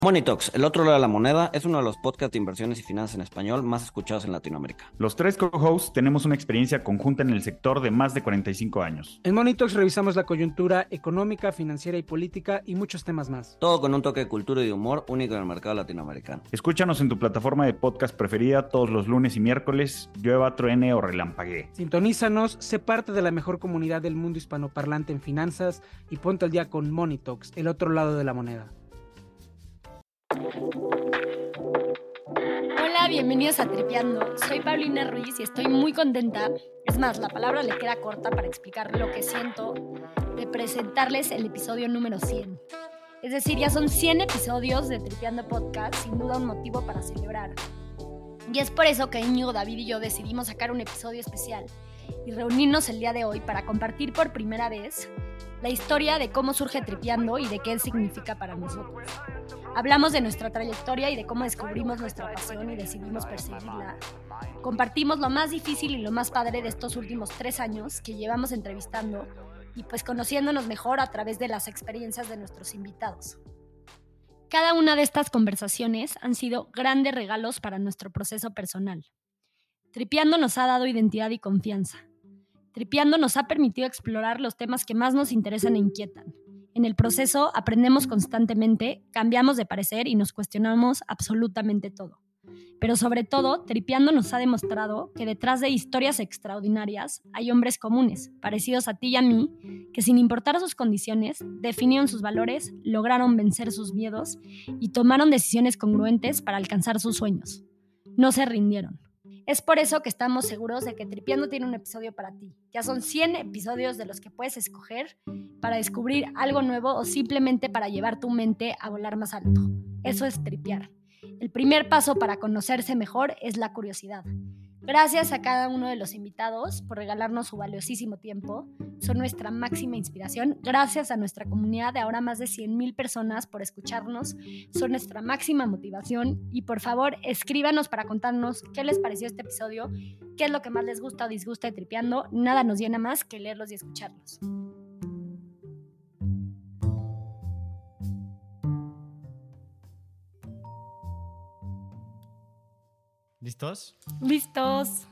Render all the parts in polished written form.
Money Talks, el otro lado de la moneda, es uno de los podcasts de inversiones y finanzas en español más escuchados en Latinoamérica. Los tres co-hosts tenemos una experiencia conjunta en el sector de más de 45 años. En Money Talks revisamos la coyuntura económica, financiera y política y muchos temas más. Todo con un toque de cultura y de humor único en el mercado latinoamericano. Escúchanos en tu plataforma de podcast preferida todos los lunes y miércoles, llueva, truene o relampaguee. Sintonízanos, sé parte de la mejor comunidad del mundo hispanoparlante en finanzas y ponte al día con Money Talks, el otro lado de la moneda. Hola, bienvenidos a Tripeando. Soy Paulina Ruiz y estoy muy contenta. Es más, la palabra le queda corta para explicar lo que siento de presentarles el episodio número 100. Es decir, ya son 100 episodios de Tripeando Podcast, sin duda un motivo para celebrar. Y es por eso que Íñigo, David y yo decidimos sacar un episodio especial y reunirnos el día de hoy para compartir por primera vez la historia de cómo surge Tripeando y de qué significa para nosotros. Hablamos de nuestra trayectoria y de cómo descubrimos nuestra pasión y decidimos perseguirla. Compartimos lo más difícil y lo más padre de estos últimos 3 años que llevamos entrevistando y pues conociéndonos mejor a través de las experiencias de nuestros invitados. Cada una de estas conversaciones han sido grandes regalos para nuestro proceso personal. Tripeando nos ha dado identidad y confianza. Tripeando nos ha permitido explorar los temas que más nos interesan e inquietan. En el proceso aprendemos constantemente, cambiamos de parecer y nos cuestionamos absolutamente todo. Pero sobre todo, Tripeando nos ha demostrado que detrás de historias extraordinarias hay hombres comunes, parecidos a ti y a mí, que sin importar sus condiciones, definieron sus valores, lograron vencer sus miedos y tomaron decisiones congruentes para alcanzar sus sueños. No se rindieron. Es por eso que estamos seguros de que Tripeando tiene un episodio para ti. Ya son 100 episodios de los que puedes escoger para descubrir algo nuevo o simplemente para llevar tu mente a volar más alto. Eso es tripear. El primer paso para conocerse mejor es la curiosidad. Gracias a cada uno de los invitados por regalarnos su valiosísimo tiempo. Son nuestra máxima inspiración. Gracias a nuestra comunidad de ahora más de 100,000 personas por escucharnos. Son nuestra máxima motivación. Y por favor, escríbanos para contarnos qué les pareció este episodio, qué es lo que más les gusta o disgusta de Tripeando. Nada nos llena más que leerlos y escucharlos. ¿Listos? ¡Listos!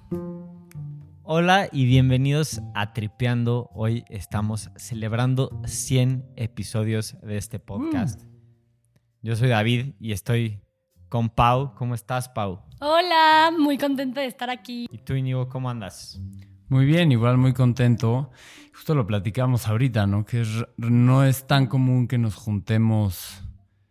Hola y bienvenidos a Tripeando. Hoy estamos celebrando 100 episodios de este podcast. Yo soy David y estoy con Pau. ¿Cómo estás, Pau? Hola, muy contenta de estar aquí. ¿Y tú, Íñigo, cómo andas? Muy bien, igual muy contento. Justo lo platicamos ahorita, ¿no? Que no es tan común que nos juntemos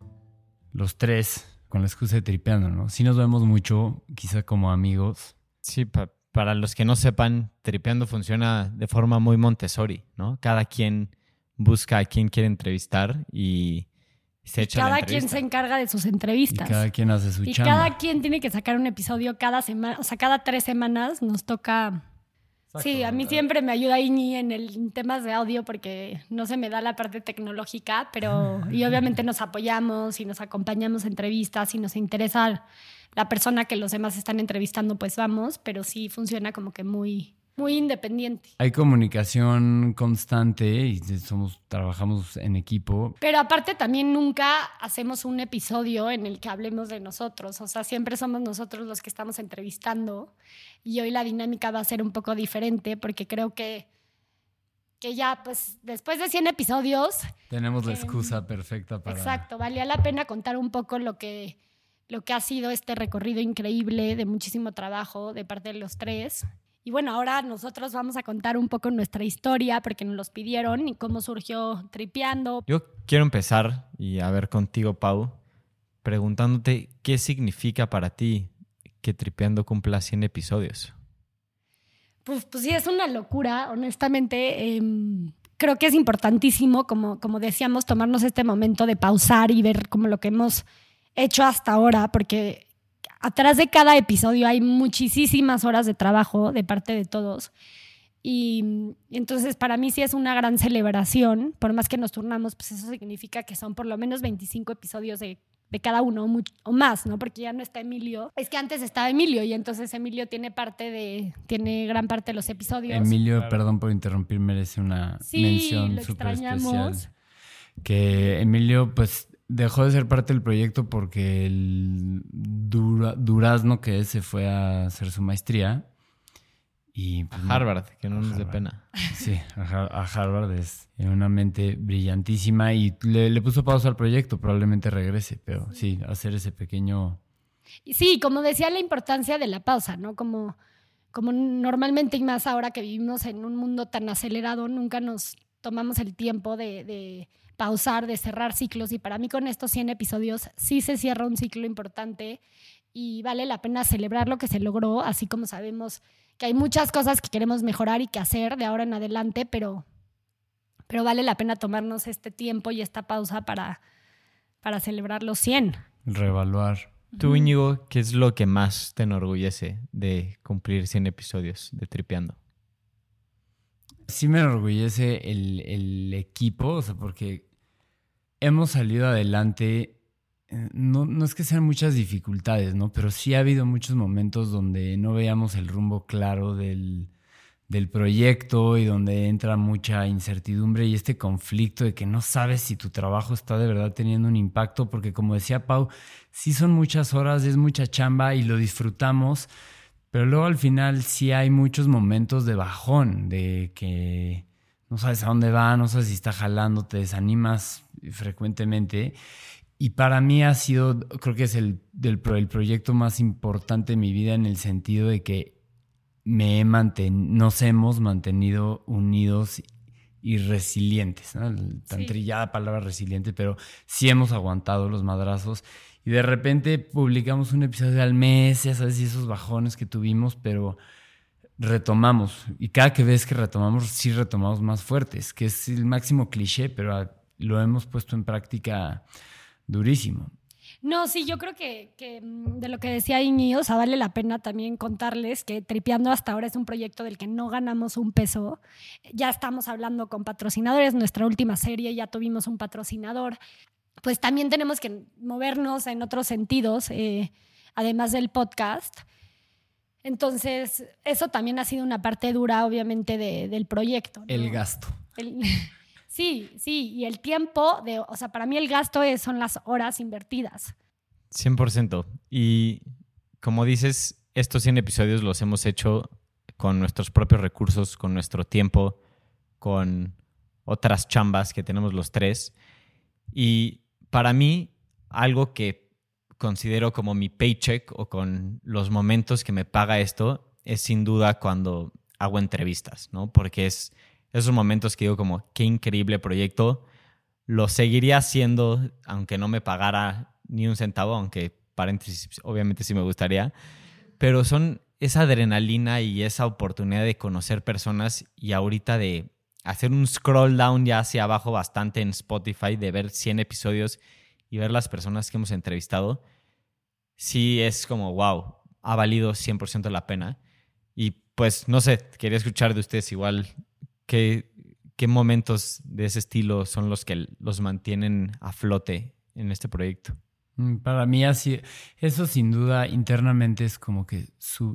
los tres con la excusa de Tripeando, ¿no? Sí nos vemos mucho, quizá como amigos. Sí, para los que no sepan, Tripeando funciona de forma muy Montessori, ¿no? Cada quien busca a quien quiere entrevistar y se echa la Cada entrevista. quien se encarga de sus entrevistas. Y cada quien hace su Y chamba. cada quien tiene que sacar un episodio cada semana, o sea, cada 3 semanas nos toca. Exacto. Sí, a mí siempre me ayuda Iñi en temas de audio porque no se me da la parte tecnológica, pero y obviamente nos apoyamos y nos acompañamos en entrevistas y nos interesa la persona que los demás están entrevistando, pues vamos, pero sí funciona como que muy, muy independiente. Hay comunicación constante y trabajamos en equipo. Pero aparte también nunca hacemos un episodio en el que hablemos de nosotros. O sea, siempre somos nosotros los que estamos entrevistando. Y hoy la dinámica va a ser un poco diferente porque creo que ya, pues, después de 100 episodios... Tenemos la excusa perfecta para... Exacto, valía la pena contar un poco lo que ha sido este recorrido increíble de muchísimo trabajo de parte de los tres. Y bueno, ahora nosotros vamos a contar un poco nuestra historia porque nos los pidieron y cómo surgió Tripeando. Yo quiero empezar y a ver contigo, Pau, preguntándote qué significa para ti que Tripeando cumpla 100 episodios. Pues sí, es una locura, honestamente. Creo que es importantísimo, como decíamos, tomarnos este momento de pausar y ver como lo que hemos hecho hasta ahora, porque atrás de cada episodio hay muchísimas horas de trabajo de parte de todos. Y entonces para mí sí es una gran celebración. Por más que nos turnamos, pues eso significa que son por lo menos 25 episodios de cada uno o más, ¿no? Porque ya no está Emilio. Es que antes estaba Emilio y entonces Emilio tiene gran parte de los episodios. Emilio, claro. Perdón por interrumpir, merece una mención súper especial. Que Emilio, pues dejó de ser parte del proyecto porque el Durazno se fue a hacer su maestría. Y, pues, a Harvard, que no nos dé pena. Sí, a Harvard es una mente brillantísima y le puso pausa al proyecto, probablemente regrese, pero sí, hacer ese pequeño... Sí, como decía, la importancia de la pausa, ¿no? Como normalmente y más ahora que vivimos en un mundo tan acelerado, nunca nos tomamos el tiempo de pausar, de cerrar ciclos, y para mí con estos 100 episodios sí se cierra un ciclo importante y vale la pena celebrar lo que se logró, así como sabemos que hay muchas cosas que queremos mejorar y que hacer de ahora en adelante, pero vale la pena tomarnos este tiempo y esta pausa para celebrar los 100. Reevaluar. Tú, Íñigo, ¿qué es lo que más te enorgullece de cumplir 100 episodios de Tripeando? Sí me enorgullece el equipo, o sea, porque hemos salido adelante. No es que sean muchas dificultades, ¿no? Pero sí ha habido muchos momentos donde no veíamos el rumbo claro del proyecto y donde entra mucha incertidumbre y este conflicto de que no sabes si tu trabajo está de verdad teniendo un impacto, porque como decía Pau, sí son muchas horas, es mucha chamba y lo disfrutamos, pero luego al final sí hay muchos momentos de bajón, de que no sabes a dónde va, no sabes si está jalando, te desanimas frecuentemente. Y para mí ha sido, creo que es el proyecto más importante de mi vida en el sentido de que nos hemos mantenido unidos y resilientes, ¿no? Tan trillada palabra resiliente, pero sí hemos aguantado los madrazos. Y de repente publicamos un episodio al mes, ya sabes, y esos bajones que tuvimos, pero retomamos. Y cada vez que retomamos, sí retomamos más fuertes, que es el máximo cliché, pero lo hemos puesto en práctica durísimo. No, sí, yo creo que de lo que decía Íñigo, o sea, vale la pena también contarles que Tripeando hasta ahora es un proyecto del que no ganamos un peso. Ya estamos hablando con patrocinadores, nuestra última serie ya tuvimos un patrocinador. Pues también tenemos que movernos en otros sentidos, además del podcast. Entonces, eso también ha sido una parte dura, obviamente, del proyecto, ¿no? El gasto. Sí, y el tiempo, o sea, para mí el gasto son las horas invertidas. 100%. Y como dices, estos 100 episodios los hemos hecho con nuestros propios recursos, con nuestro tiempo, con otras chambas que tenemos los tres. Y para mí, algo que considero como mi paycheck o con los momentos que me paga esto es sin duda cuando hago entrevistas, ¿no? Porque es esos momentos que digo como, qué increíble proyecto. Lo seguiría haciendo aunque no me pagara ni un centavo, aunque paréntesis, obviamente sí me gustaría. Pero son esa adrenalina y esa oportunidad de conocer personas y ahorita de hacer un scroll down ya hacia abajo bastante en Spotify, de ver 100 episodios y ver las personas que hemos entrevistado. Sí es como, wow, ha valido 100% la pena. Y pues, no sé, quería escuchar de ustedes igual. ¿Qué momentos de ese estilo son los que los mantienen a flote en este proyecto? Para mí así, eso sin duda internamente es como que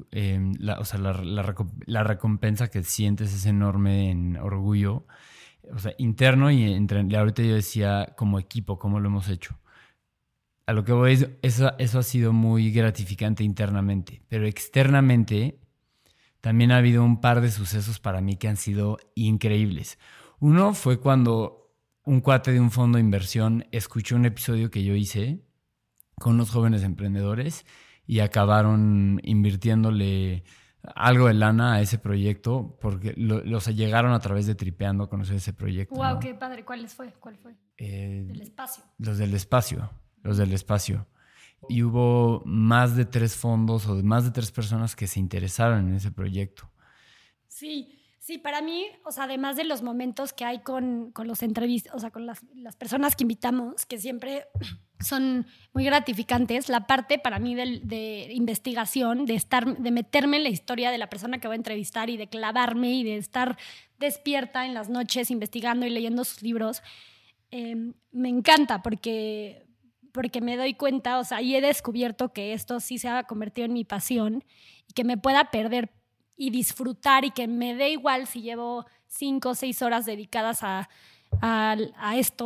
la recompensa que sientes es enorme en orgullo, o sea, interno y ahorita yo decía como equipo, cómo lo hemos hecho. A lo que voy, eso ha sido muy gratificante internamente, pero externamente también ha habido un par de sucesos para mí que han sido increíbles. Uno fue cuando un cuate de un fondo de inversión escuchó un episodio que yo hice con unos jóvenes emprendedores y acabaron invirtiéndole algo de lana a ese proyecto porque los llegaron a través de Tripeando a conocer ese proyecto. ¡Wow! ¿No? ¡Qué padre! ¿Cuál fue? Del espacio. Los del espacio. Y hubo más de 3 fondos o más de 3 personas que se interesaron en ese proyecto. Sí, para mí, o sea, además de los momentos que hay con los entrevistas, o sea, con las personas que invitamos, que siempre son muy gratificantes, la parte para mí de investigación, de meterme en la historia de la persona que voy a entrevistar y de clavarme y de estar despierta en las noches investigando y leyendo sus libros, me encanta porque me doy cuenta, o sea, y he descubierto que esto sí se ha convertido en mi pasión y que me pueda perder y disfrutar y que me dé igual si llevo 5 o 6 horas dedicadas a esto,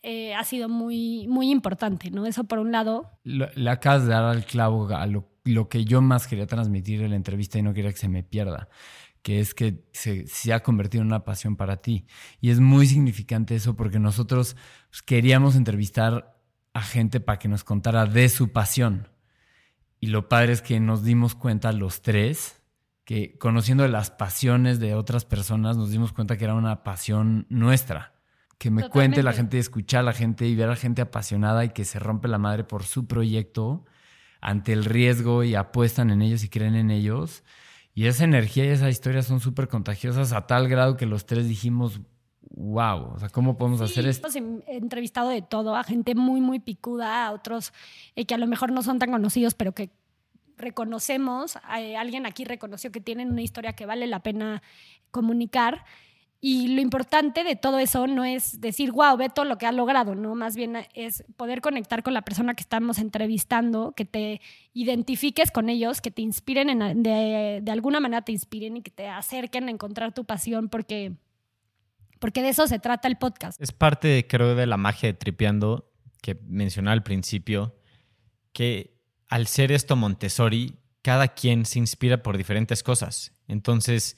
ha sido muy, muy importante, ¿no? Eso por un lado. Le acabas de dar al clavo a lo que yo más quería transmitir en la entrevista y no quería que se me pierda, que es que se ha convertido en una pasión para ti. Y es muy significante eso porque nosotros pues, queríamos entrevistar a gente para que nos contara de su pasión. Y lo padre es que nos dimos cuenta los tres que conociendo las pasiones de otras personas nos dimos cuenta que era una pasión nuestra. Que me Totalmente. cuente la gente, escuchar a la gente y ver a la gente apasionada y que se rompe la madre por su proyecto ante el riesgo y apuestan en ellos y creen en ellos. Y esa energía y esa historia son súper contagiosas a tal grado que los tres dijimos, wow, o sea, ¿cómo podemos hacer esto? Hemos entrevistado de todo, a gente muy, muy picuda, a otros que a lo mejor no son tan conocidos, pero que reconocemos. Alguien aquí reconoció que tienen una historia que vale la pena comunicar. Y lo importante de todo eso no es decir, wow, ve todo lo que ha logrado, ¿no? Más bien es poder conectar con la persona que estamos entrevistando, que te identifiques con ellos, que te inspiren, de alguna manera te inspiren y que te acerquen a encontrar tu pasión, porque de eso se trata el podcast. Es parte, creo, de la magia de Tripeando que mencioné al principio, que al ser esto Montessori, cada quien se inspira por diferentes cosas. Entonces,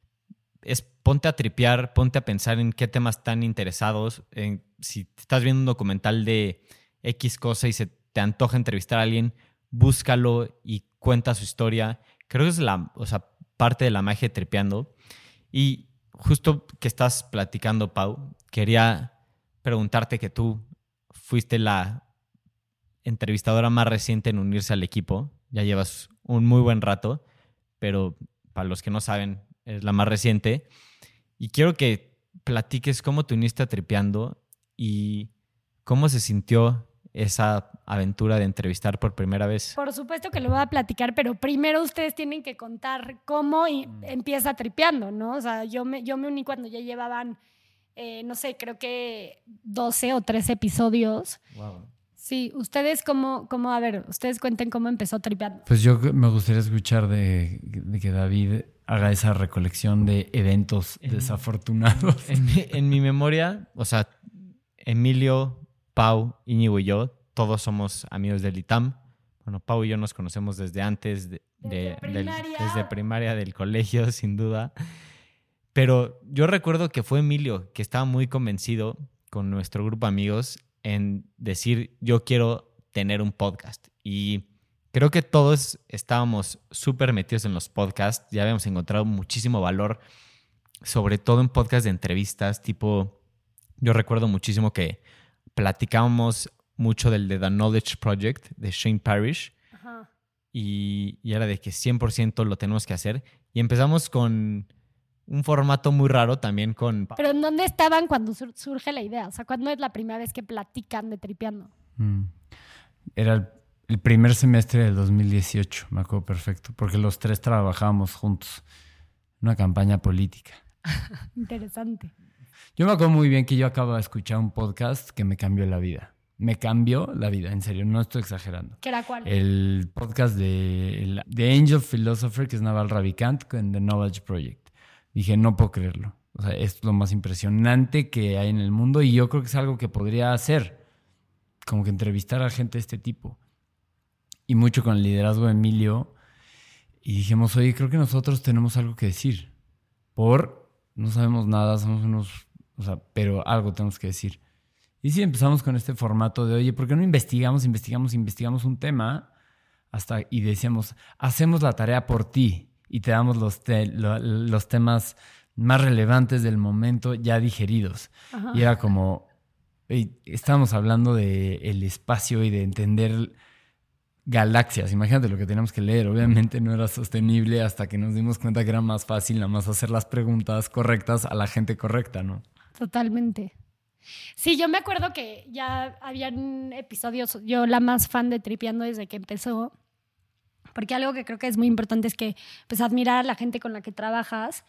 ponte a tripear, ponte a pensar en qué temas están interesados. Si estás viendo un documental de X cosa y se te antoja entrevistar a alguien, búscalo y cuenta su historia. Creo que es parte de la magia de Tripeando. Y justo que estás platicando, Pau, quería preguntarte que tú fuiste la entrevistadora más reciente en unirse al equipo. Ya llevas un muy buen rato, pero para los que no saben, es la más reciente. Y quiero que platiques cómo te uniste a Tripeando y cómo se sintió esa aventura de entrevistar por primera vez. Por supuesto que lo voy a platicar, pero primero ustedes tienen que contar cómo empieza Tripeando, ¿no? O sea, yo me uní cuando ya llevaban, no sé, creo que 12 o 13 episodios. Wow. Sí, ustedes ustedes cuenten cómo empezó Tripeando. Pues yo me gustaría escuchar de que David haga esa recolección de eventos desafortunados. En mi memoria, o sea, Emilio, Pau, Íñigo y yo, todos somos amigos del ITAM. Bueno, Pau y yo nos conocemos desde antes, desde primaria del colegio, sin duda. Pero yo recuerdo que fue Emilio que estaba muy convencido con nuestro grupo de amigos en decir, yo quiero tener un podcast. Y creo que todos estábamos súper metidos en los podcasts. Ya habíamos encontrado muchísimo valor, sobre todo en podcasts de entrevistas. Tipo, yo recuerdo muchísimo que platicábamos mucho del de The Knowledge Project de Shane Parrish. Ajá. Y era de que 100% lo tenemos que hacer. Y empezamos con un formato muy raro también con... Pero ¿en dónde estaban cuando surge la idea? O sea, ¿cuándo es la primera vez que platican de Tripeando? Era el primer semestre del 2018, me acuerdo perfecto, porque los tres trabajábamos juntos en una campaña política. Interesante. Yo me acuerdo muy bien que yo acabo de escuchar un podcast que me cambió la vida. Me cambió la vida, en serio, no estoy exagerando. ¿Qué era cuál? El podcast de Angel Philosopher, que es Naval Ravikant, con The Knowledge Project. Dije, no puedo creerlo. O sea, es lo más impresionante que hay en el mundo y yo creo que es algo que podría hacer. Como que entrevistar a gente de este tipo. Y mucho con el liderazgo de Emilio. Y dijimos, oye, creo que nosotros tenemos algo que decir. No sabemos nada, somos unos... O sea, pero algo tenemos que decir. Y sí, empezamos con este formato de, oye, ¿por qué no investigamos un tema? Y decíamos, hacemos la tarea por ti. Y te damos los temas más relevantes del momento ya digeridos. Ajá. Y era como... Estábamos hablando del espacio y de entender galaxias. Imagínate lo que teníamos que leer. Obviamente no era sostenible hasta que nos dimos cuenta que era más fácil nada más hacer las preguntas correctas a la gente correcta, ¿no? Totalmente. Sí, yo me acuerdo que ya habían episodios, yo la más fan de Tripeando desde que empezó, porque algo que creo que es muy importante es que pues admirar a la gente con la que trabajas.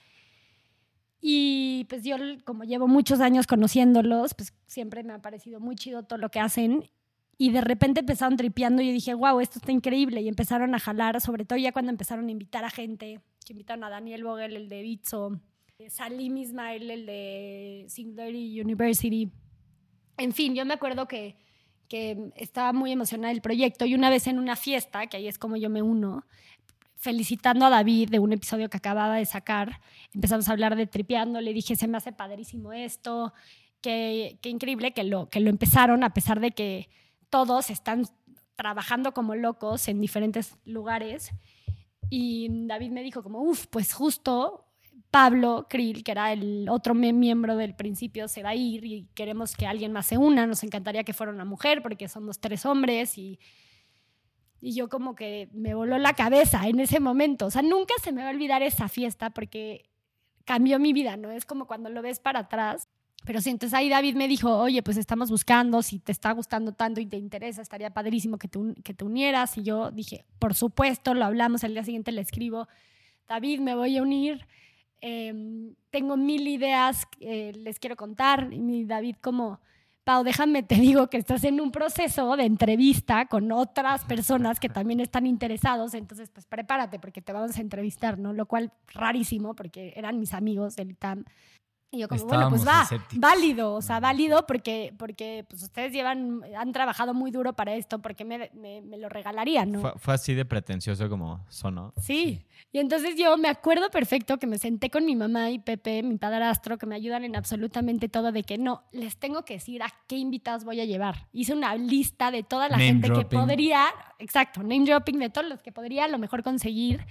Y pues yo, como llevo muchos años conociéndolos, pues siempre me ha parecido muy chido todo lo que hacen. Y de repente empezaron Tripeando y yo dije, wow, esto está increíble. Y empezaron a jalar, sobre todo ya cuando empezaron a invitar a gente. Que invitaron a Daniel Vogel, el de Bitso, Salim Ismail, el de Singularity University. En fin, yo me acuerdo que estaba muy emocionada del proyecto y una vez en una fiesta, que ahí es como yo me uno, felicitando a David de un episodio que acababa de sacar, empezamos a hablar de Tripeando, le dije, se me hace padrísimo esto, qué increíble que lo empezaron a pesar de que todos están trabajando como locos en diferentes lugares. Y David me dijo como, pues justo Pablo Krill, que era el otro miembro del principio, se va a ir y queremos que alguien más se una. Nos encantaría que fuera una mujer porque somos 3 hombres y yo como que me voló la cabeza en ese momento. O sea, nunca se me va a olvidar esa fiesta porque cambió mi vida, ¿no? Es como cuando lo ves para atrás. Pero sí, entonces ahí David me dijo, oye, pues estamos buscando, si te está gustando tanto y te interesa, estaría padrísimo que te unieras. Y yo dije, por supuesto, lo hablamos, al día siguiente le escribo, David, me voy a unir. Tengo 1000 ideas, les quiero contar. Y David como, Pau, déjame, te digo que estás en un proceso de entrevista con otras personas que también están interesados, entonces pues prepárate porque te vamos a entrevistar, ¿no? Lo cual rarísimo porque eran mis amigos del ITAM. Y yo como, bueno, pues va, escépticos. válido, o sea, válido porque pues ustedes han trabajado muy duro para esto, porque me lo regalarían, ¿no? Fue así de pretencioso como sonó. Sí, y entonces yo me acuerdo perfecto que me senté con mi mamá y Pepe, mi padrastro, que me ayudan en absolutamente todo, de que no, les tengo que decir a qué invitados voy a llevar. Hice una lista de toda la Name gente dropping. que podría, exacto, name dropping, de todos los que podría a lo mejor conseguir,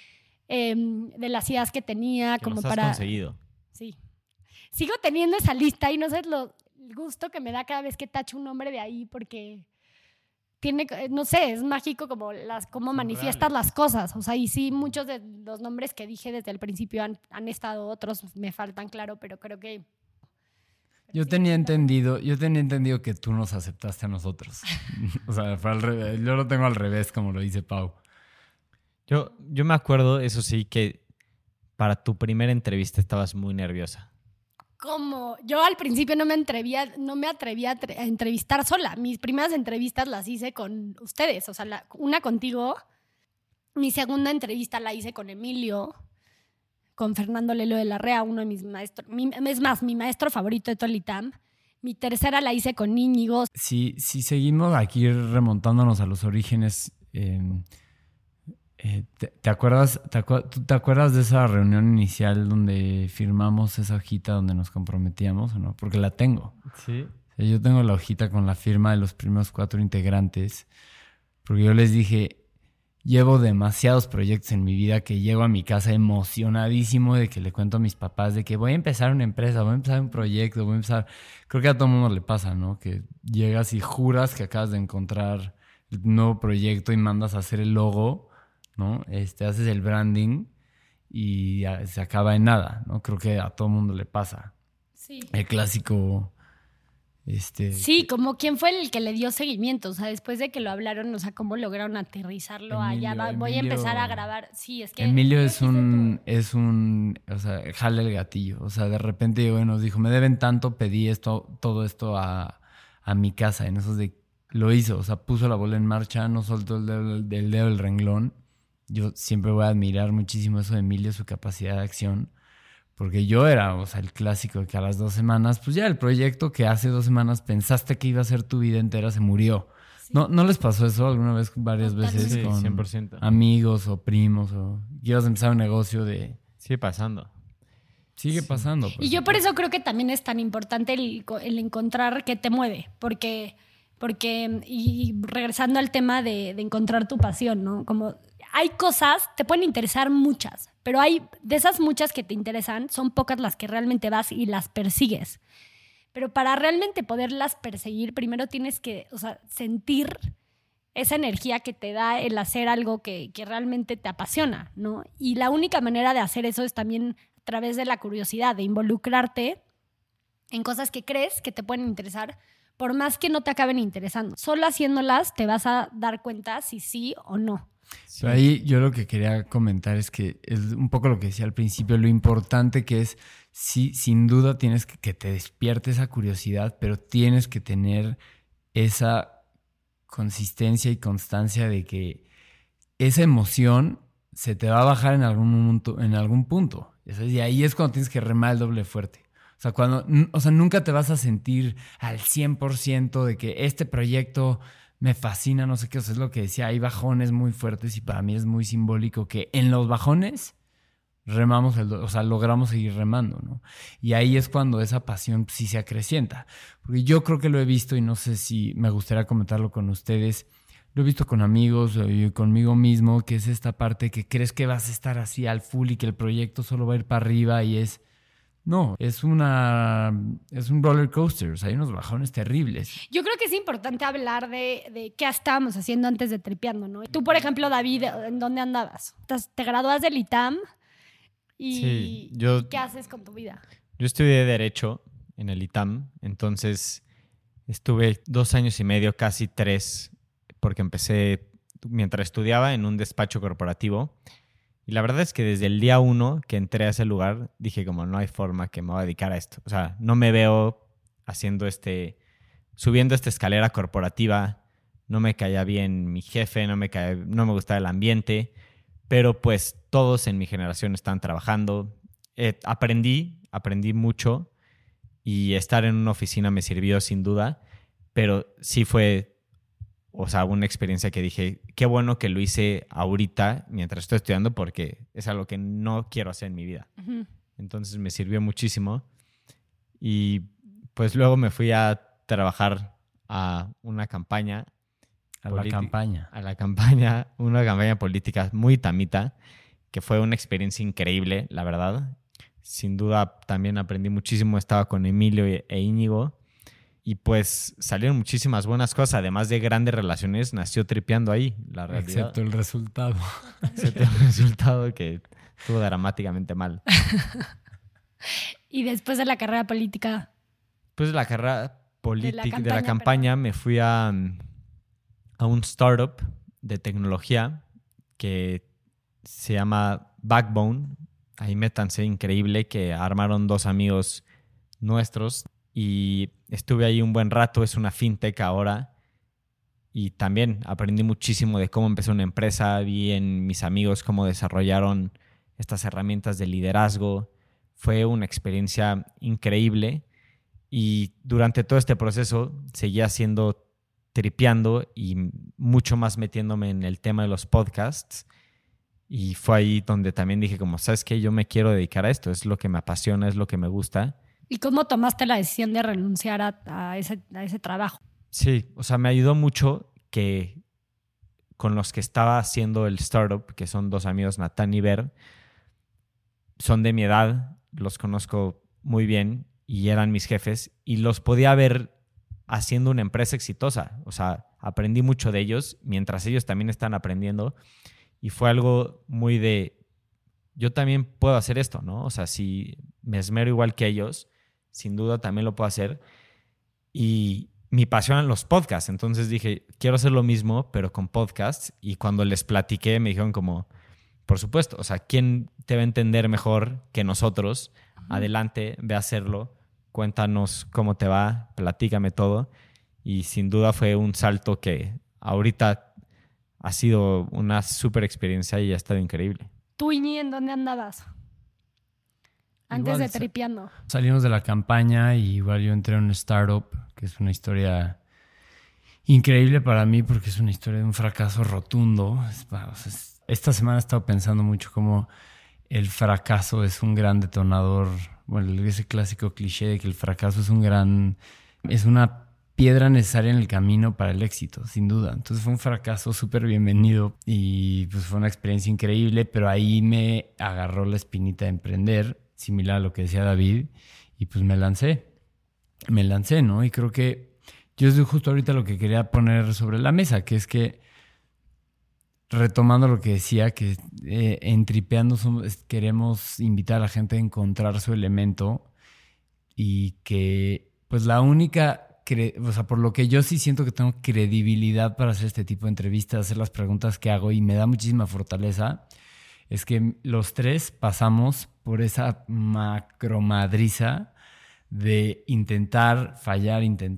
de las ideas que tenía, Que como los has para... conseguido. Sí. Sigo teniendo esa lista y no sé el gusto que me da cada vez que tacho un nombre de ahí porque tiene, no sé, es mágico como cómo manifiestas las cosas. O sea, y sí, muchos de los nombres que dije desde el principio han estado, otros me faltan, claro, pero creo que... Yo tenía entendido que tú nos aceptaste a nosotros. O sea, fue al revés. Yo lo tengo al revés, como lo dice Pau. Yo me acuerdo, eso sí, que para tu primera entrevista estabas muy nerviosa. Como yo al principio no me atrevía a entrevistar sola. Mis primeras entrevistas las hice con ustedes. O sea, una contigo. Mi segunda entrevista la hice con Emilio, con Fernando Lelo de la Rea, uno de mis maestros. Es más, mi maestro favorito de todo el ITAM. Mi tercera la hice con Íñigo. Si seguimos aquí remontándonos a los orígenes, ¿te acuerdas de esa reunión inicial donde firmamos esa hojita donde nos comprometíamos o no? Porque la tengo. Sí. O sea, yo tengo la hojita con la firma de los primeros 4 integrantes, porque yo les dije, llevo demasiados proyectos en mi vida que llego a mi casa emocionadísimo de que le cuento a mis papás de que voy a empezar una empresa, voy a empezar un proyecto, Creo que a todo mundo le pasa, ¿no? Que llegas y juras que acabas de encontrar el nuevo proyecto y mandas a hacer el logo, ¿no? Haces el branding y se acaba en nada, ¿no? Creo que a todo mundo le pasa. Sí. El clásico... Sí, como quién fue el que le dio seguimiento, o sea, después de que lo hablaron, o sea, cómo lograron aterrizarlo allá, voy a empezar a grabar. Sí, es que... Emilio es un, o sea, jala el gatillo, o sea, de repente llegó y nos dijo, me deben tanto, pedí todo esto a mi casa, en esos de... Lo hizo, o sea, puso la bola en marcha, no soltó el dedo del renglón. Yo siempre voy a admirar muchísimo eso de Emilio, su capacidad de acción. Porque yo era, o sea, el clásico de que a las 2 semanas, pues ya el proyecto que hace 2 semanas pensaste que iba a ser tu vida entera se murió. Sí. ¿No les pasó eso alguna vez, varias veces Sí, con 100%. amigos o primos o quieras empezar un negocio de... Sigue pasando. Sigue pasando. Pues. Y yo por eso creo que también es tan importante el encontrar qué te mueve, porque y regresando al tema de encontrar tu pasión, ¿no? Como hay cosas, te pueden interesar muchas, pero hay de esas muchas que te interesan, son pocas las que realmente vas y las persigues. Pero para realmente poderlas perseguir, primero tienes que, o sea, sentir esa energía que te da el hacer algo que realmente te apasiona, ¿no? Y la única manera de hacer eso es también a través de la curiosidad, de involucrarte en cosas que crees que te pueden interesar, por más que no te acaben interesando. Solo haciéndolas te vas a dar cuenta si sí o no. Pero ahí yo lo que quería comentar es que es un poco lo que decía al principio, lo importante que es, sí, sin duda tienes que te despierte esa curiosidad, pero tienes que tener esa consistencia y constancia de que esa emoción se te va a bajar en algún punto. Y ahí es cuando tienes que remar el doble fuerte. O O sea, nunca te vas a sentir al 100% de que este proyecto me fascina, no sé qué. O sea, es lo que decía, hay bajones muy fuertes y para mí es muy simbólico que en los bajones remamos, logramos seguir remando, ¿no? Y ahí es cuando esa pasión sí se acrecienta. Porque yo creo que lo he visto y no sé si me gustaría comentarlo con ustedes. Lo he visto con amigos y conmigo mismo, que es esta parte que crees que vas a estar así al full y que el proyecto solo va a ir para arriba y es... No, es un roller coaster, o sea, hay unos bajones terribles. Yo creo que es importante hablar de qué estábamos haciendo antes de Tripeando, ¿no? Tú, por ejemplo, David, ¿en dónde andabas? ¿Te gradúas del ITAM? Sí, ¿Y qué haces con tu vida? Yo estudié Derecho en el ITAM, entonces estuve 2 años y medio, casi 3, porque empecé mientras estudiaba en un despacho corporativo. Y la verdad es que desde el día 1 que entré a ese lugar, dije como no hay forma que me voy a dedicar a esto. O sea, no me veo subiendo esta escalera corporativa. No me caía bien mi jefe, no me gustaba el ambiente. Pero pues todos en mi generación están trabajando. Aprendí mucho y estar en una oficina me sirvió sin duda. Pero sí fue... O sea, una experiencia que dije, qué bueno que lo hice ahorita mientras estoy estudiando porque es algo que no quiero hacer en mi vida. Uh-huh. Entonces me sirvió muchísimo. Y pues luego me fui a trabajar a una campaña. Una campaña política muy tamita, que fue una experiencia increíble, la verdad. Sin duda también aprendí muchísimo. Estaba con Emilio e Íñigo. Y pues salieron muchísimas buenas cosas. Además de grandes relaciones, nació Tripeando ahí, la realidad. Excepto el resultado. Excepto el resultado que estuvo dramáticamente mal. Y después de la carrera política. Después de la carrera política, de la campaña, me fui a un startup de tecnología que se llama Backbone. Ahí métanse, increíble, que armaron 2 amigos nuestros. Y estuve ahí un buen rato, es una fintech ahora. Y también aprendí muchísimo de cómo empezó una empresa. Vi en mis amigos cómo desarrollaron estas herramientas de liderazgo. Fue una experiencia increíble. Y durante todo este proceso seguía tripeando y mucho más metiéndome en el tema de los podcasts. Y fue ahí donde también dije como, ¿sabes qué? Yo me quiero dedicar a esto. Es lo que me apasiona, es lo que me gusta. ¿Y cómo tomaste la decisión de renunciar a ese trabajo? Sí, o sea, me ayudó mucho que con los que estaba haciendo el startup, que son 2 amigos, Natán y Ver, son de mi edad, los conozco muy bien y eran mis jefes y los podía ver haciendo una empresa exitosa. O sea, aprendí mucho de ellos mientras ellos también están aprendiendo y fue algo muy de, yo también puedo hacer esto, ¿no? O sea, si me esmero igual que ellos, sin duda también lo puedo hacer. Y mi pasión en los podcasts. Entonces dije, quiero hacer lo mismo, pero con podcasts. Y cuando les platiqué, me dijeron como, por supuesto, o sea, ¿quién te va a entender mejor que nosotros? Uh-huh. Adelante, ve a hacerlo. Cuéntanos cómo te va, platícame todo. Y sin duda fue un salto que ahorita ha sido una súper experiencia y ha estado increíble. ¿Tú, Iñi, en dónde andabas? Antes de Tripeando. Salimos de la campaña y igual yo entré en un startup, que es una historia increíble para mí porque es una historia de un fracaso rotundo. Esta semana he estado pensando mucho cómo el fracaso es un gran detonador. Bueno, ese clásico cliché de que el fracaso es una piedra necesaria en el camino para el éxito, sin duda. Entonces fue un fracaso súper bienvenido y pues fue una experiencia increíble, pero ahí me agarró la espinita de emprender, similar a lo que decía David, y pues me lancé, ¿no? Y creo que yo es justo ahorita lo que quería poner sobre la mesa, que es que, retomando lo que decía, que en Tripeando queremos invitar a la gente a encontrar su elemento y que pues la única... O sea, por lo que yo sí siento que tengo credibilidad para hacer este tipo de entrevistas, hacer las preguntas que hago y me da muchísima fortaleza, es que los 3 pasamos por esa macromadriza de intentar fallar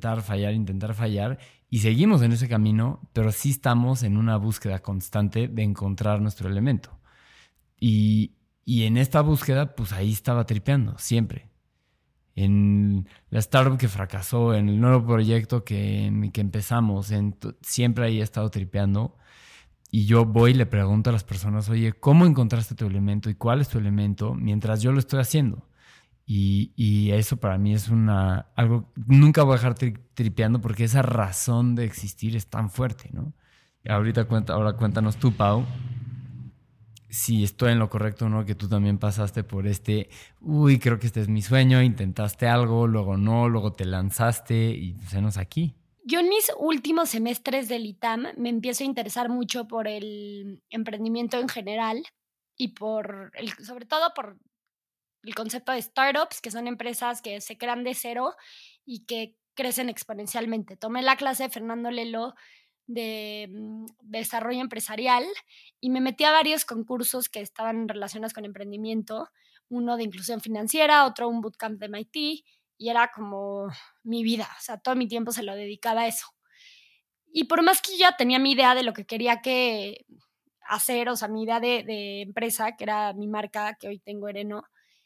y seguimos en ese camino, pero sí estamos en una búsqueda constante de encontrar nuestro elemento. Y en esta búsqueda, pues ahí estaba Tripeando, siempre. en la startup que fracasó, en el nuevo proyecto que empezamos, siempre ahí he estado tripeando. Y yo voy y le pregunto a las personas, oye, ¿cómo encontraste tu elemento y cuál es tu elemento mientras yo lo estoy haciendo? Y eso para mí es algo, nunca voy a dejar tripeando porque esa razón de existir es tan fuerte, ¿no? Ahora cuéntanos tú, Pau, si estoy en lo correcto o no, que tú también pasaste por creo que este es mi sueño, intentaste algo, luego no, luego te lanzaste y pues enos aquí. Yo en mis últimos semestres del ITAM me empiezo a interesar mucho por el emprendimiento en general y sobre todo por el concepto de startups, que son empresas que se crean de cero y que crecen exponencialmente. Tomé la clase de Fernando Lelo de desarrollo empresarial y me metí a varios concursos que estaban relacionados con emprendimiento, uno de inclusión financiera, otro un bootcamp de MIT, y era como mi vida, o sea, todo mi tiempo se lo dedicaba a eso. Y por más que ya tenía mi idea de lo que quería hacer, o sea, mi idea de empresa, que era mi marca que hoy tengo, Ereno,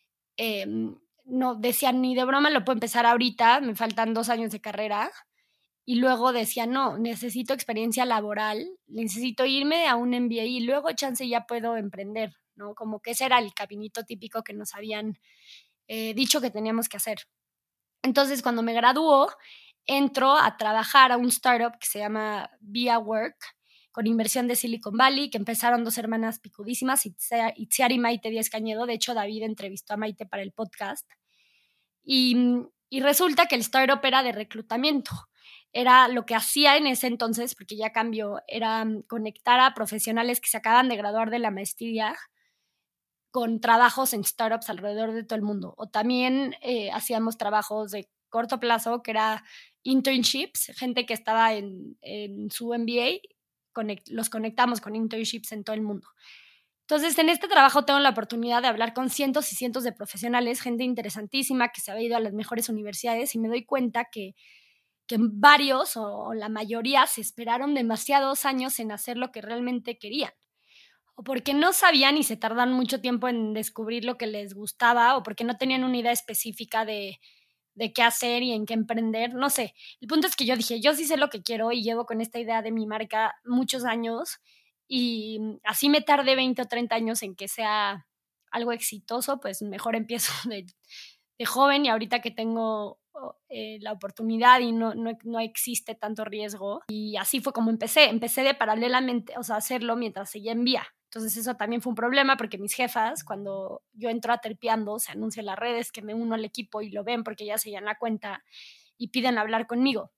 no decía ni de broma lo puedo empezar ahorita, me faltan 2 años de carrera. Y luego decía, no, necesito experiencia laboral, necesito irme a un MBA y luego chance ya puedo emprender, ¿no? Como que ese era el caminito típico que nos habían dicho que teníamos que hacer. Entonces, cuando me graduó, entro a trabajar a un startup que se llama Via Work, con inversión de Silicon Valley, que empezaron 2 hermanas picudísimas, Itziar y Maite Díaz Cañedo. De hecho, David entrevistó a Maite para el podcast. Y resulta que el startup era de reclutamiento. Era lo que hacía en ese entonces, porque ya cambió, era conectar a profesionales que se acaban de graduar de la maestría con trabajos en startups alrededor de todo el mundo. O también hacíamos trabajos de corto plazo, que era internships, gente que estaba en su MBA, los conectamos con internships en todo el mundo. Entonces, en este trabajo tengo la oportunidad de hablar con cientos y cientos de profesionales, gente interesantísima que se había ido a las mejores universidades, y me doy cuenta que varios o la mayoría se esperaron demasiados años en hacer lo que realmente querían. O porque no sabían y se tardan mucho tiempo en descubrir lo que les gustaba, o porque no tenían una idea específica de qué hacer y en qué emprender, no sé. El punto es que yo dije, yo sí sé lo que quiero y llevo con esta idea de mi marca muchos años, y así me tardé 20 o 30 años en que sea algo exitoso, pues mejor empiezo de joven, y ahorita que tengo la oportunidad y no existe tanto riesgo. Y así fue como empecé de paralelamente, o sea, hacerlo mientras seguía en Vía. Entonces eso también fue un problema, porque mis jefas, cuando yo entro a Tripeando, se anuncia en las redes que me uno al equipo y lo ven porque ya se llenan la cuenta y piden hablar conmigo.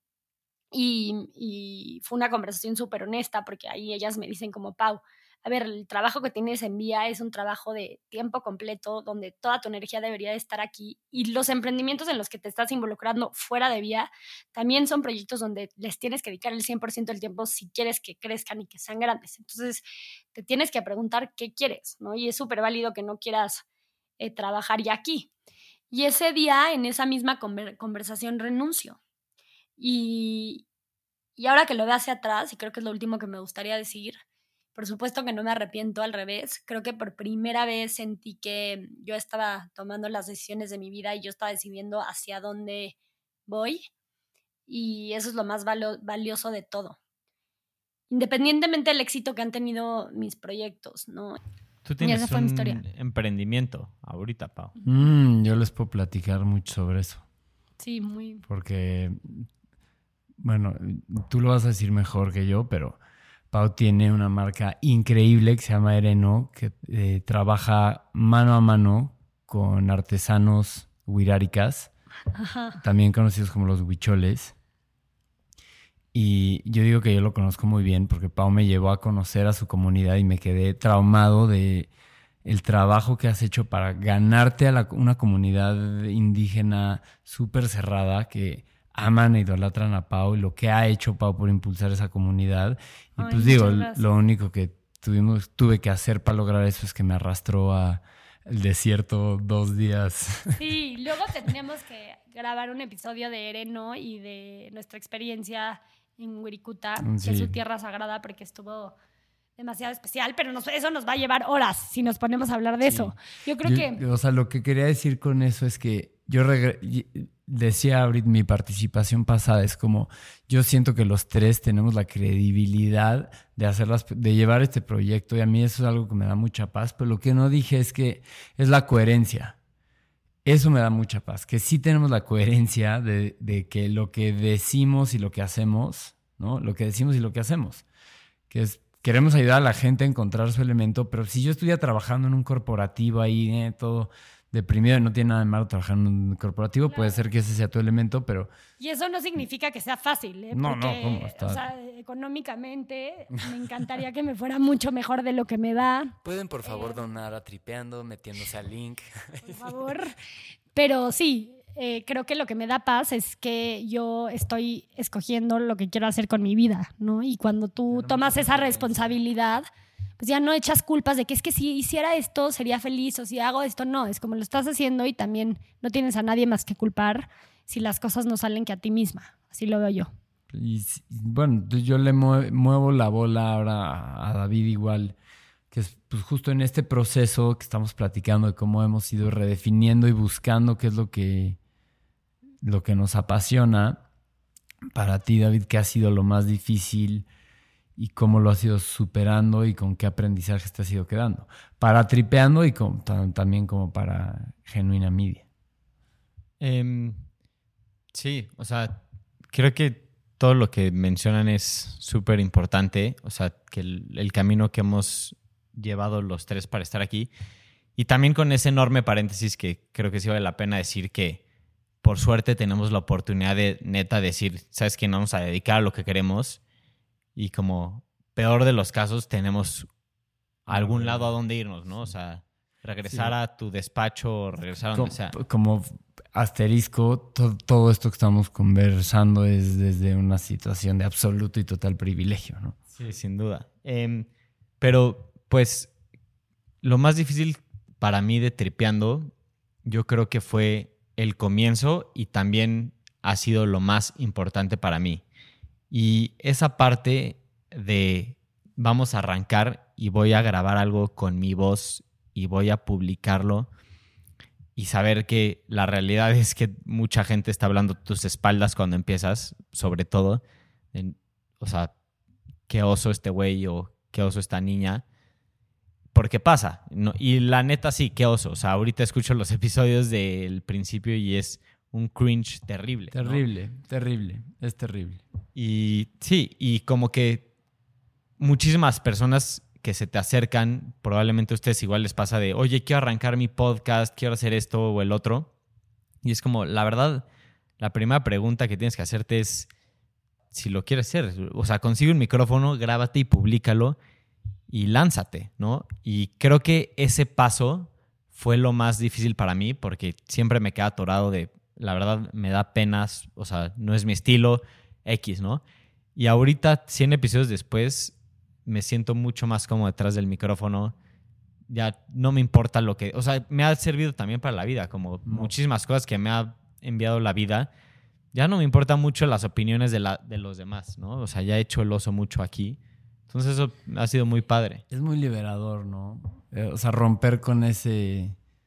Y fue una conversación súper honesta, porque ahí ellas me dicen como, Pau, a ver, el trabajo que tienes en Vía es un trabajo de tiempo completo, donde toda tu energía debería de estar aquí, y los emprendimientos en los que te estás involucrando fuera de Vía también son proyectos donde les tienes que dedicar el 100% del tiempo si quieres que crezcan y que sean grandes. Entonces te tienes que preguntar qué quieres, ¿no? Y es súper válido que no quieras trabajar ya aquí. Y ese día, en esa misma conversación, renuncio. Y ahora que lo veo hacia atrás, y creo que es lo último que me gustaría decir, por supuesto que no me arrepiento, al revés. Creo que por primera vez sentí que yo estaba tomando las decisiones de mi vida y yo estaba decidiendo hacia dónde voy, y eso es lo más valioso de todo, independientemente del éxito que han tenido mis proyectos, ¿no? Tú tienes esa fue mi historia. Emprendimiento ahorita, Pau. Yo les puedo platicar mucho sobre eso. Sí, muy. Porque, bueno, tú lo vas a decir mejor que yo, pero Pau tiene una marca increíble que se llama Ereno, que trabaja mano a mano con artesanos huiráricas, también conocidos como los huicholes. Y yo digo que yo lo conozco muy bien porque Pau me llevó a conocer a su comunidad y me quedé traumado de el trabajo que has hecho para ganarte a una comunidad indígena súper cerrada que aman e idolatran a Pau, y lo que ha hecho Pau por impulsar esa comunidad. Y pues digo, lo único que tuve que hacer para lograr eso es que me arrastró al desierto 2 días. Sí, luego teníamos que grabar un episodio de Ereno y de nuestra experiencia en Wirikuta, Sí. que es su tierra sagrada, porque estuvo demasiado especial, pero eso nos va a llevar horas si nos ponemos a hablar de eso. Yo creo que... O sea, lo que quería decir con eso es que decía ahorita mi participación pasada, es como yo siento que los tres tenemos la credibilidad de llevar este proyecto, y a mí eso es algo que me da mucha paz, pero lo que no dije es que es la coherencia. Eso me da mucha paz, que sí tenemos la coherencia de que lo que decimos y lo que hacemos, ¿no? Lo que decimos y lo que hacemos, que es queremos ayudar a la gente a encontrar su elemento, pero si yo estuviera trabajando en un corporativo ahí, todo deprimido, no tiene nada de malo trabajar en un corporativo, claro. Puede ser que ese sea tu elemento, pero... Y eso no significa que sea fácil, ¿eh? No, porque, ¿cómo está? O sea, económicamente me encantaría que me fuera mucho mejor de lo que me da. ¿Pueden, por favor, donar a Tripeando metiéndose al link? Por favor. Pero sí, creo que lo que me da paz es que yo estoy escogiendo lo que quiero hacer con mi vida, ¿no? Y cuando tú tomas esa responsabilidad... pues ya no echas culpas de que es que si hiciera esto sería feliz, o si hago esto, no, es como lo estás haciendo y también no tienes a nadie más que culpar si las cosas no salen que a ti misma, así lo veo yo. Y bueno, yo le muevo la bola ahora a David igual, que es pues justo en este proceso que estamos platicando de cómo hemos ido redefiniendo y buscando qué es lo que nos apasiona. Para ti, David, ¿qué ha sido lo más difícil? Y cómo lo has ido superando y con qué aprendizajes te has ido quedando. Para Tripeando y también como para Genuina Media. Sí, o sea, creo que todo lo que mencionan es súper importante. O sea, que el camino que hemos llevado los tres para estar aquí. Y también con ese enorme paréntesis que creo que sí vale la pena decir que por suerte tenemos la oportunidad de neta decir, ¿sabes qué? Nos vamos a dedicar a lo que queremos. Y como peor de los casos, tenemos a algún lado a donde irnos, ¿no? O sea, regresar a tu despacho, regresar a donde sea. Como asterisco, todo esto que estamos conversando es desde una situación de absoluto y total privilegio, ¿no? Sí, sin duda. Pero, pues, lo más difícil para mí de Tripeando, yo creo que fue el comienzo y también ha sido lo más importante para mí. Y esa parte de vamos a arrancar y voy a grabar algo con mi voz y voy a publicarlo y saber que la realidad es que mucha gente está hablando a tus espaldas cuando empiezas, sobre todo. O sea, qué oso este güey o qué oso esta niña. Porque pasa. ¿No? Y la neta sí, qué oso. O sea, ahorita escucho los episodios del principio y es un cringe terrible. Terrible, ¿no? Terrible. Es terrible. Y sí, y como que muchísimas personas que se te acercan, probablemente a ustedes igual les pasa de, oye, quiero arrancar mi podcast, quiero hacer esto o el otro. Y es como, la verdad, la primera pregunta que tienes que hacerte es si lo quieres hacer. O sea, consigue un micrófono, grábate y públicalo y lánzate, ¿no? Y creo que ese paso fue lo más difícil para mí porque siempre me quedaba atorado de, la verdad, me da penas, o sea, no es mi estilo, X, ¿no? Y ahorita, 100 episodios después, me siento mucho más cómodo detrás del micrófono. Ya no me importa lo que... O sea, me ha servido también para la vida, como muchísimas cosas que me ha enviado la vida. Ya no me importan mucho las opiniones de los demás, ¿no? O sea, ya he hecho el oso mucho aquí. Entonces eso ha sido muy padre. Es muy liberador, ¿no? O sea, romper con ese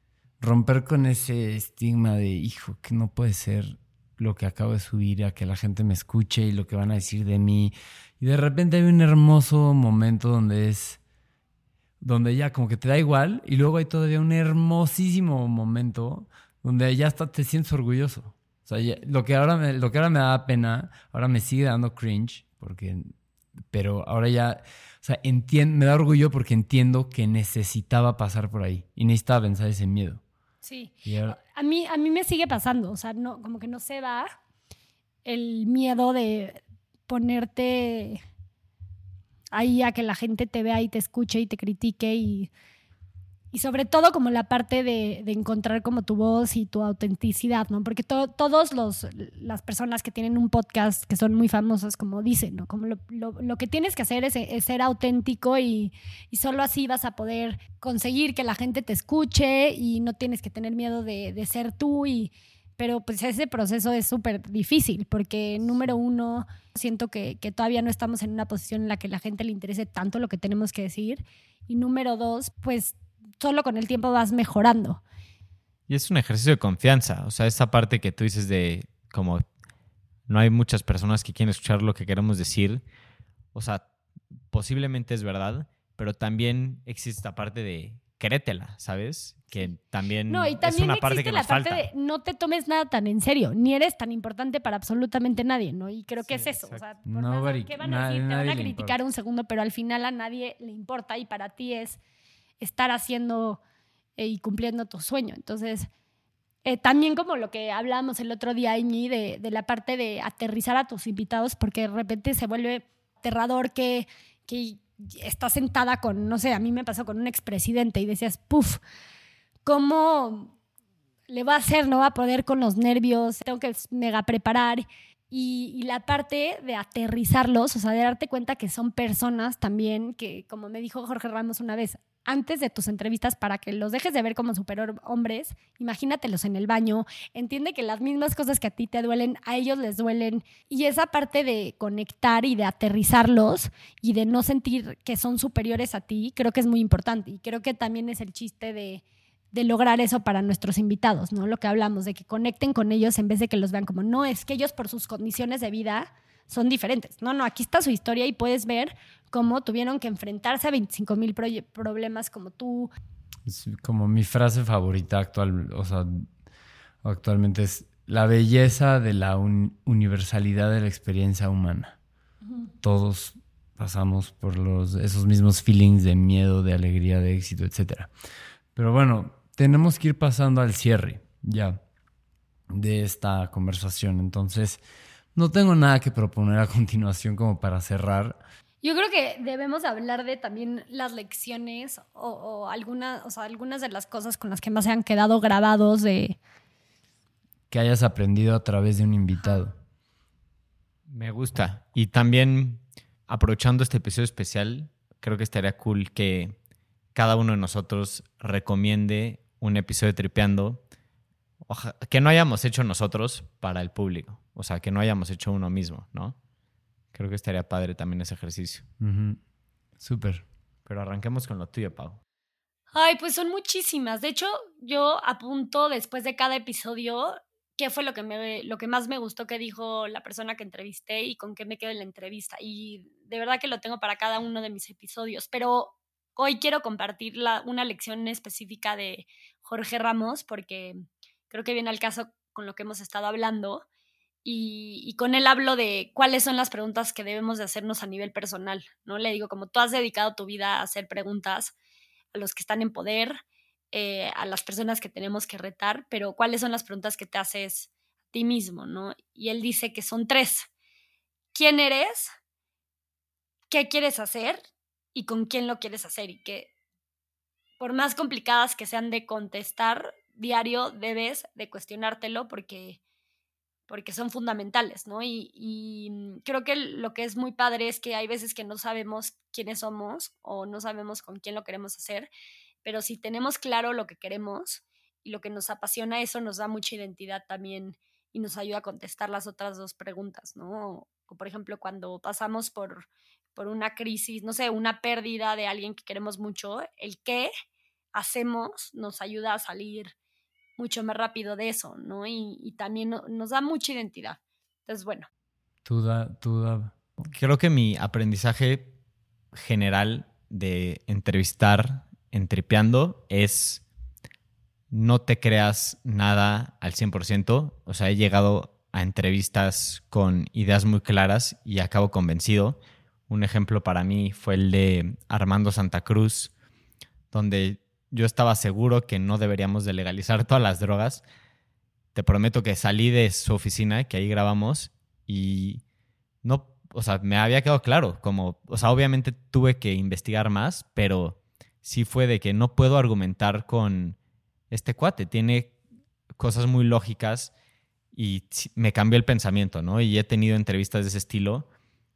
estigma de, hijo, que no puede ser lo que acabo de subir a que la gente me escuche y lo que van a decir de mí. Y de repente hay un hermoso momento donde ya como que te da igual y luego hay todavía un hermosísimo momento donde ya hasta te sientes orgulloso. O sea, lo que ahora me da pena, ahora me sigue dando cringe, pero ahora ya, o sea, me da orgullo porque entiendo que necesitaba pasar por ahí y necesitaba vencer ese miedo. Sí. Ahora, a mí me sigue pasando, o sea, no, como que no se va el miedo de ponerte ahí a que la gente te vea y te escuche y te critique y sobre todo como la parte de encontrar como tu voz y tu autenticidad, ¿no? Porque todas las personas que tienen un podcast que son muy famosas, como dicen, ¿no? Como lo que tienes que hacer es ser auténtico y solo así vas a poder conseguir que la gente te escuche y no tienes que tener miedo de ser tú. Pero pues ese proceso es súper difícil porque, número uno, siento que todavía no estamos en una posición en la que la gente le interese tanto lo que tenemos que decir. Y número dos, pues solo con el tiempo vas mejorando. Y es un ejercicio de confianza. O sea, esa parte que tú dices de como no hay muchas personas que quieren escuchar lo que queremos decir. O sea, posiblemente es verdad, pero también existe esta parte de créetela, ¿sabes? Que también, No, y también es una parte existe que la nos parte falta. de no te tomes nada tan en serio, ni eres tan importante para absolutamente nadie, ¿no? Y creo que Sí, es eso. O sea, por Nobody- más, ¿qué van a decir? Te van nadie a le criticar importa. un segundo, pero al final a nadie le importa y para ti es estar haciendo y cumpliendo tu sueño. Entonces, también como lo que hablábamos el otro día, Iñi, de la parte de aterrizar a tus invitados, porque de repente se vuelve aterrador que estás sentada con, no sé, a mí me pasó con un expresidente y decías, puf, ¿cómo le va a hacer? No va a poder con los nervios, tengo que mega preparar. Y la parte de aterrizarlos, o sea, de darte cuenta que son personas también que, como me dijo Jorge Ramos una vez, antes de tus entrevistas, para que los dejes de ver como superhombres, imagínatelos en el baño, entiende que las mismas cosas que a ti te duelen, a ellos les duelen. Y esa parte de conectar y de aterrizarlos y de no sentir que son superiores a ti, creo que es muy importante. Y creo que también es el chiste de lograr eso para nuestros invitados, ¿no? Lo que hablamos, de que conecten con ellos en vez de que los vean como, no, es que ellos por sus condiciones de vida son diferentes. No, aquí está su historia y puedes ver cómo tuvieron que enfrentarse a 25,000 problemas como tú. Es como mi frase favorita actual, o sea, actualmente es la belleza de la universalidad de la experiencia humana. Todos pasamos por esos mismos feelings de miedo, de alegría, de éxito, etc. Pero bueno, tenemos que ir pasando al cierre ya de esta conversación. Entonces, no tengo nada que proponer a continuación como para cerrar. Yo creo que debemos hablar de también las lecciones o algunas de las cosas con las que más se han quedado grabados de... Que hayas aprendido a través de un invitado. Me gusta. Y también, aprovechando este episodio especial, creo que estaría cool que cada uno de nosotros recomiende un episodio de Tripeando que no hayamos hecho nosotros para el público. O sea, que no hayamos hecho uno mismo, ¿no? Creo que estaría padre también ese ejercicio. Uh-huh. Súper. Pero arranquemos con lo tuyo, Pau. Ay, pues son muchísimas. De hecho, yo apunto después de cada episodio qué fue lo que más me gustó que dijo la persona que entrevisté y con qué me quedo en la entrevista. Y de verdad que lo tengo para cada uno de mis episodios. Pero hoy quiero compartir una lección específica de Jorge Ramos porque creo que viene al caso con lo que hemos estado hablando. Y con él hablo de cuáles son las preguntas que debemos de hacernos a nivel personal, ¿no? Le digo, como tú has dedicado tu vida a hacer preguntas a los que están en poder, a las personas que tenemos que retar, pero ¿cuáles son las preguntas que te haces a ti mismo, ¿no? Y él dice que son 3. ¿Quién eres? ¿Qué quieres hacer? ¿Y con quién lo quieres hacer? Y que por más complicadas que sean de contestar, diario debes de cuestionártelo porque son fundamentales, ¿no? Y creo que lo que es muy padre es que hay veces que no sabemos quiénes somos o no sabemos con quién lo queremos hacer, pero si tenemos claro lo que queremos y lo que nos apasiona, eso nos da mucha identidad también y nos ayuda a contestar las otras 2 preguntas, ¿no? O por ejemplo, cuando pasamos por una crisis, no sé, una pérdida de alguien que queremos mucho, el qué hacemos nos ayuda a salir mucho más rápido de eso, ¿no? Y también nos da mucha identidad. Entonces, bueno. Tú da. Creo que mi aprendizaje general de entrevistar en Tripeando es no te creas nada al 100%. O sea, he llegado a entrevistas con ideas muy claras y acabo convencido. Un ejemplo para mí fue el de Armando Santa Cruz, donde yo estaba seguro que no deberíamos de legalizar todas las drogas. Te prometo que salí de su oficina, que ahí grabamos, y no, o sea, me había quedado claro. Como, o sea, obviamente tuve que investigar más, pero sí fue de que no puedo argumentar con este cuate. Tiene cosas muy lógicas y me cambió el pensamiento, ¿no? Y he tenido entrevistas de ese estilo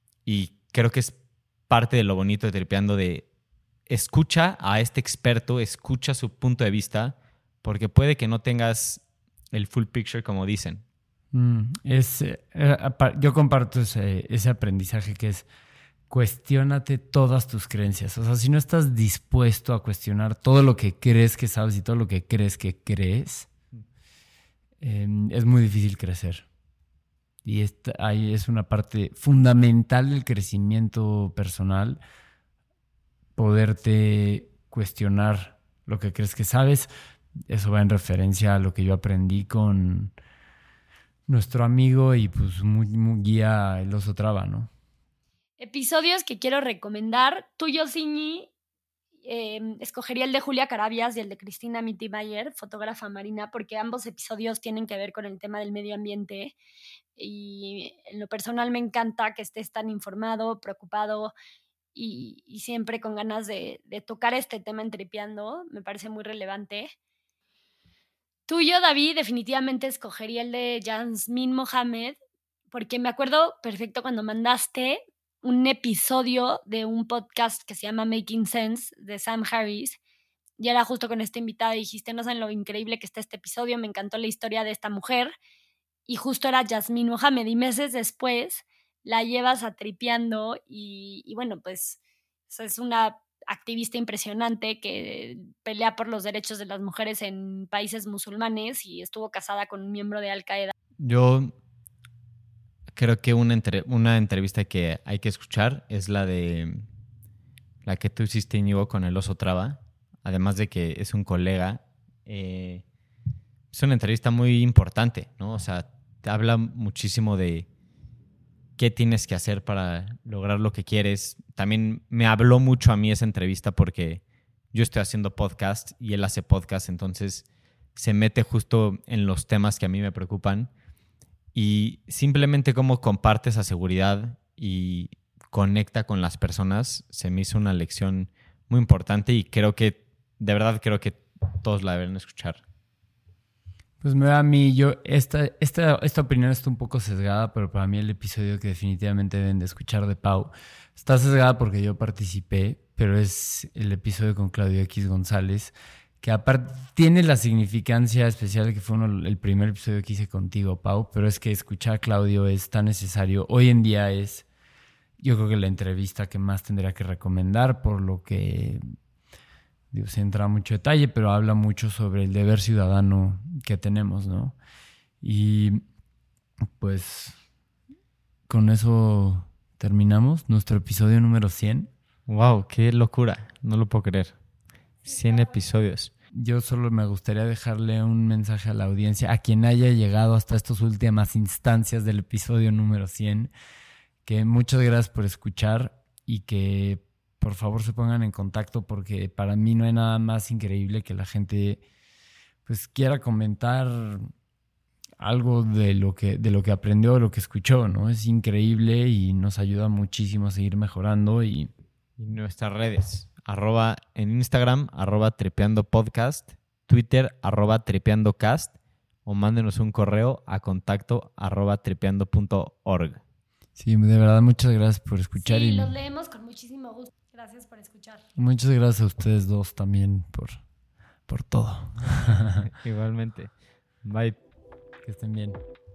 y creo que es parte de lo bonito de Tripeando de escucha a este experto, escucha su punto de vista, porque puede que no tengas el full picture como dicen. Yo comparto ese aprendizaje que es cuestiónate todas tus creencias. O sea, si no estás dispuesto a cuestionar todo lo que crees que sabes y todo lo que crees, es muy difícil crecer. Y ahí es una parte fundamental del crecimiento personal, poderte cuestionar lo que crees que sabes. Eso va en referencia a lo que yo aprendí con nuestro amigo y pues muy guía el oso traba, ¿no? Episodios que quiero recomendar. Tuyo, Siñi, escogería el de Julia Carabias y el de Cristina Mittermeier, fotógrafa marina, porque ambos episodios tienen que ver con el tema del medio ambiente y en lo personal me encanta que estés tan informado, preocupado y siempre con ganas de tocar este tema en Tripeando. Me parece muy relevante. Tuyo, David, definitivamente escogería el de Yasmine Mohamed, porque me acuerdo perfecto cuando mandaste un episodio de un podcast que se llama Making Sense de Sam Harris, y era justo con esta invitada y dijiste, no saben lo increíble que está este episodio, me encantó la historia de esta mujer, y justo era Yasmine Mohamed, y meses después la llevas a Tripeando y bueno, pues es una activista impresionante que pelea por los derechos de las mujeres en países musulmanes y estuvo casada con un miembro de Al Qaeda. Yo creo que una entrevista que hay que escuchar es la que tú hiciste, Íñigo, con el oso traba. Además de que es un colega, es una entrevista muy importante, ¿no? O sea, te habla muchísimo de qué tienes que hacer para lograr lo que quieres. También me habló mucho a mí esa entrevista porque yo estoy haciendo podcast y él hace podcast, entonces se mete justo en los temas que a mí me preocupan y simplemente cómo comparte esa seguridad y conecta con las personas se me hizo una lección muy importante y de verdad creo que todos la deben escuchar. Pues me da a mí, esta opinión está un poco sesgada, pero para mí el episodio que definitivamente deben de escuchar de Pau está sesgada porque yo participé, pero es el episodio con Claudio X González, que aparte tiene la significancia especial que fue el primer episodio que hice contigo, Pau, pero es que escuchar a Claudio es tan necesario. Hoy en día es, yo creo que la entrevista que más tendría que recomendar, por lo que se entra mucho detalle, pero habla mucho sobre el deber ciudadano que tenemos, ¿no? Y pues con eso terminamos nuestro episodio número 100. ¡Wow! ¡Qué locura! No lo puedo creer. 100 episodios. Yo solo me gustaría dejarle un mensaje a la audiencia, a quien haya llegado hasta estas últimas instancias del episodio número 100, que muchas gracias por escuchar y que por favor se pongan en contacto porque para mí no hay nada más increíble que la gente pues quiera comentar algo de lo que aprendió, de lo que escuchó, ¿no? Es increíble y nos ayuda muchísimo a seguir mejorando. Y nuestras redes, en Instagram, @tripeandopodcast, Twitter, @tripeandocast, o mándenos un correo a contacto @tripeando.org. Sí, de verdad, muchas gracias por escuchar. Sí, los leemos con muchísimo gusto. Gracias por escuchar. Muchas gracias a ustedes dos también por todo. Igualmente. Bye. Que estén bien.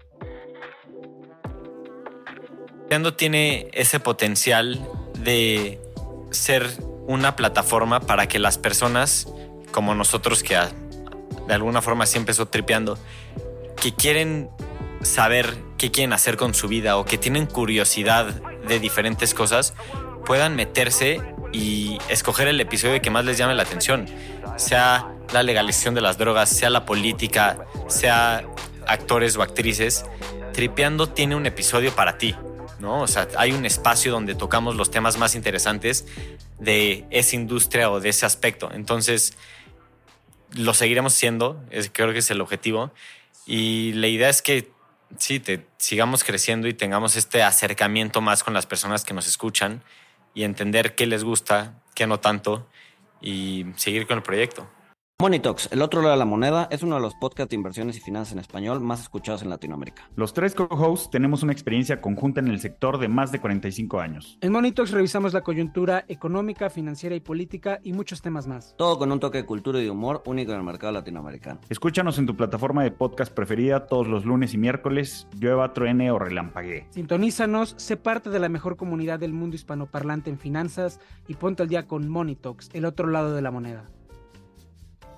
Tripeando tiene ese potencial de ser una plataforma para que las personas como nosotros, que de alguna forma sí empezó tripeando, que quieren saber qué quieren hacer con su vida o que tienen curiosidad de diferentes cosas, puedan meterse y escoger el episodio que más les llame la atención, sea la legalización de las drogas, sea la política, sea actores o actrices. Tripeando tiene un episodio para ti, ¿no? O sea, hay un espacio donde tocamos los temas más interesantes de esa industria o de ese aspecto. Entonces, lo seguiremos siendo, creo que es el objetivo. Y la idea es que sí, sigamos creciendo y tengamos este acercamiento más con las personas que nos escuchan y entender qué les gusta, qué no tanto, y seguir con el proyecto. Money Talks, el otro lado de la moneda, es uno de los podcasts de inversiones y finanzas en español más escuchados en Latinoamérica. Los tres co-hosts tenemos una experiencia conjunta en el sector de más de 45 años. En Money Talks revisamos la coyuntura económica, financiera y política y muchos temas más. Todo con un toque de cultura y de humor único en el mercado latinoamericano. Escúchanos en tu plataforma de podcast preferida todos los lunes y miércoles, llueva, truene o relampaguee. Sintonízanos, sé parte de la mejor comunidad del mundo hispanoparlante en finanzas y ponte al día con Money Talks, el otro lado de la moneda.